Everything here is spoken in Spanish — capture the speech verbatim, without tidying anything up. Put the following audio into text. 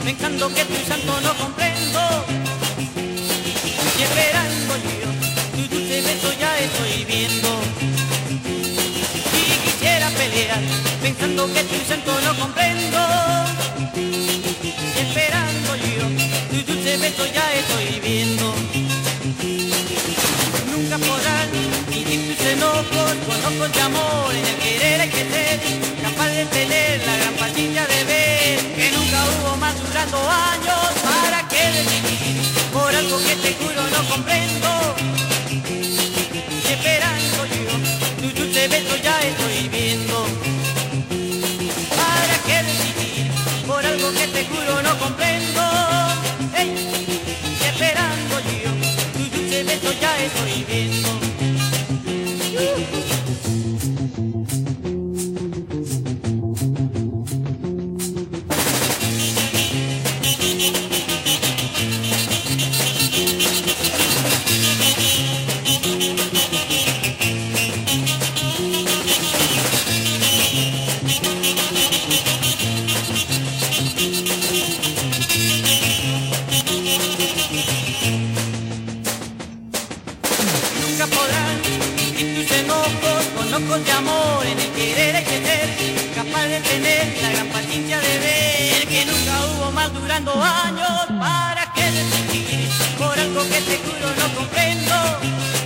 pensando que tu santo no comprendo. Y esperando yo, tu dulce beso ya estoy viendo. Y quisiera pelear, pensando que tu santo no comprendo. Y esperando yo, tu dulce beso ya estoy viendo. Nunca podrán fingir tus enojos con ojos de amor. En el querer hay que ser capaz de tener la gran paciencia de ver que nunca hubo más durando años. ¿Para qué decidir por algo que te juro no comprendo? Y esperando yo, tu dulce beso ya estoy viendo. ¿Para qué decidir por algo que te juro no comprendo? Hey, y esperando yo, tu dulce beso ya estoy viendo. Nunca podrán fingir tus enojos con ojos de amor. En el querer hay que ser capaz de tener la gran paciencia de ver que nunca hubo más durando años. ¿Para qué decidir por algo que te juro no comprendo?